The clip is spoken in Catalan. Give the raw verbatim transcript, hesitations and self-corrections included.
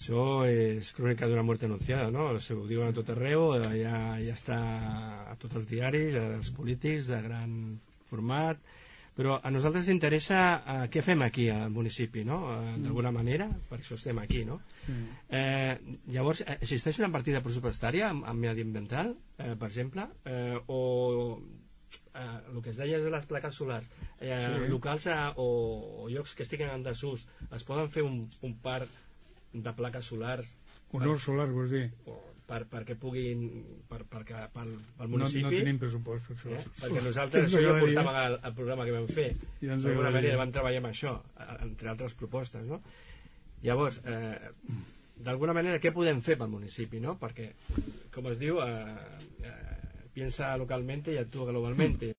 Això és crònica d'una mort anunciada, no? Ho diuen a tot arreu, ja, ja està a tots els diaris, als polítics de gran format, però a nosaltres ens interessa eh, què fem aquí al municipi, no? Eh, d'alguna manera, per això estem aquí, no? Mm. Eh, llavors, existeix una partida pressupostària amb, amb mediambiental, eh, per exemple, eh, o eh, el que es deia de les plaques solars, eh, sí. locals eh, o, o llocs que estiguin en desús, es poden fer un, un parc de plaques solars, un hort solar, vols dir? Per, perquè puguin per, per, per, pel, pel municipi. No, no tenim pressupost per això. Eh? Perquè nosaltres això ja ho portàvem al, al programa que vam fer, ja d'alguna manera vam treballar amb això, entre altres propostes, no? Llavors eh, d'alguna manera què podem fer pel municipi, no? Perquè com es diu eh, eh, piensa localmente y actúa globalmente.